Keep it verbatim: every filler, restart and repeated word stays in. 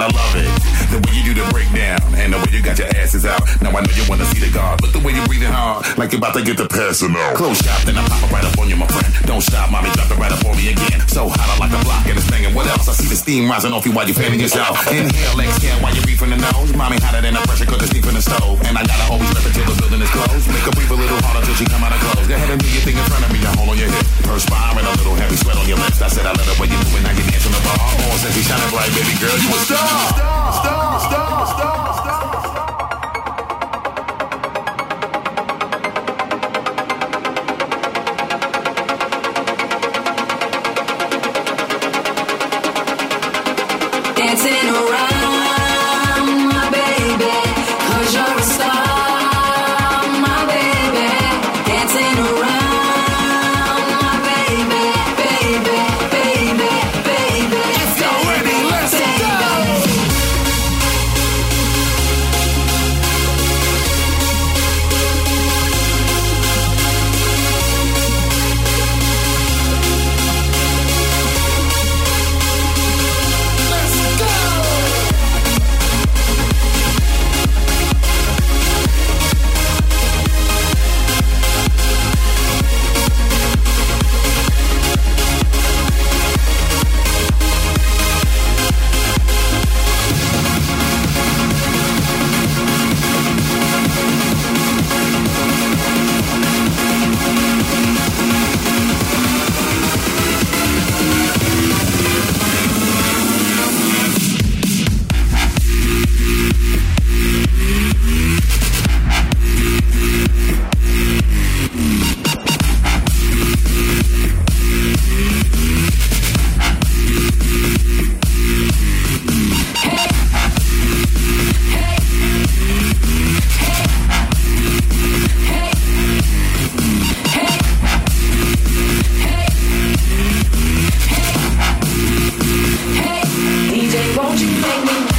gotta love it. The way you do the breakdown and the way you got your asses out. Now I know you wanna see the God, but the way you breathing hard, like you're about to get the passing out. Close shop, then I pop it right up on you, my friend. Don't stop, mommy, drop it right up on me again. So hot, I like the block and it's banging. What else? I see the steam rising off you while you fanning yourself. Inhale, exhale while you breathe from the nose. Mommy hotter than the pressure cause it's deep in the stove. And I gotta always let the till the building is closed. Make her breathe a little harder till she come out of clothes. Go ahead and do your thing in front of me, I hold on your hip. Perspiring a little heavy, sweat on your lips. I said I love the way you moving, now you dance on the bar. Oh, since you shining bright, baby girl, you a star. Star, star, star, star, star. Dancing around, my baby, cause you're a star, my baby. Dancing around, my baby, baby, baby, baby. Let's go, ready, let's go. D J, won't you make me